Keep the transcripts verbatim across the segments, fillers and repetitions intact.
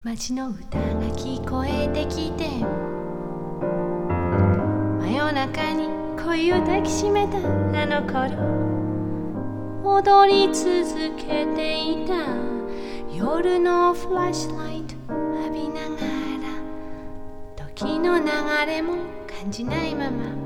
街の歌が聞こえてきて、真夜中に恋を抱きしめたあの頃、踊り続けていた夜のフラッシュライト浴びながら、時の流れも感じないまま、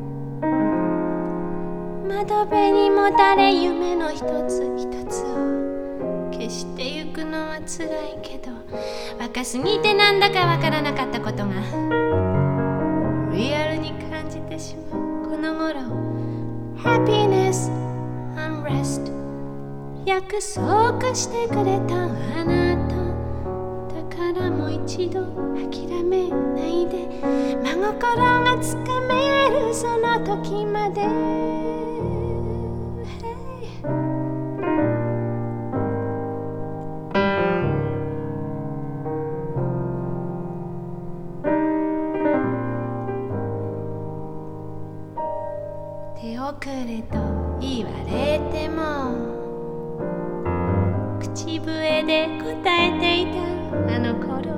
窓辺にもたれ夢の一つ一つを消してゆくのは辛いけど、若すぎてなんだかわからなかったことがリアルに感じてしまうこの頃、 Happiness and Rest 約束してくれたあなただからもう一度諦めないで、真心がつかめるその時まで、手遅れと言われても口笛で答えていたあの頃、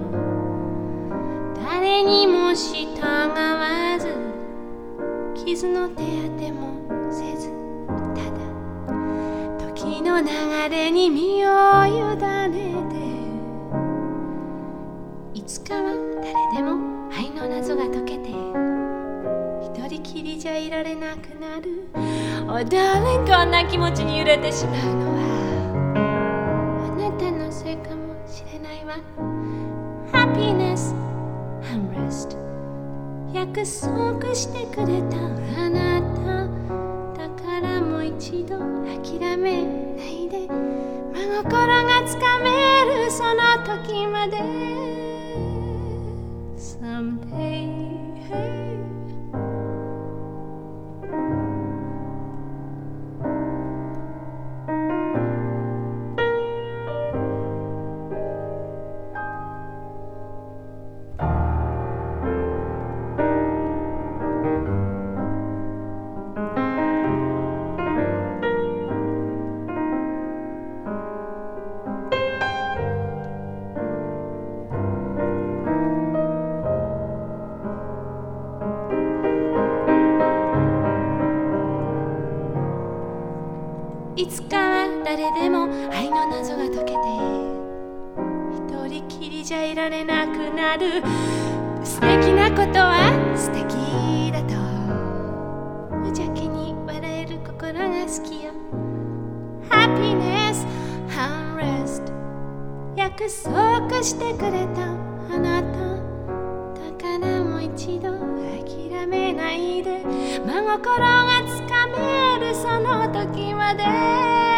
誰にも従わず傷の手当てもせず、ただ時の流れに身を委ねて、いつかは誰でも愛の謎が解けて一人きりじゃいられなくなる。 Oh darling、 こんな気持ちに揺れてしまうのはあなたのせいかもしれないわ。 Happiness and Rest 約束してくれたあなただからもう一度諦めないで、真心がつかめるその時まで Someday、いつかは誰でも愛の謎が解けて一人きりじゃいられなくなる。素敵なことは素敵だと無邪気に笑える心が好きよ。 Happiness and Rest 約束してくれたあなただからもう一度諦めないで、真心がつかめるその時まで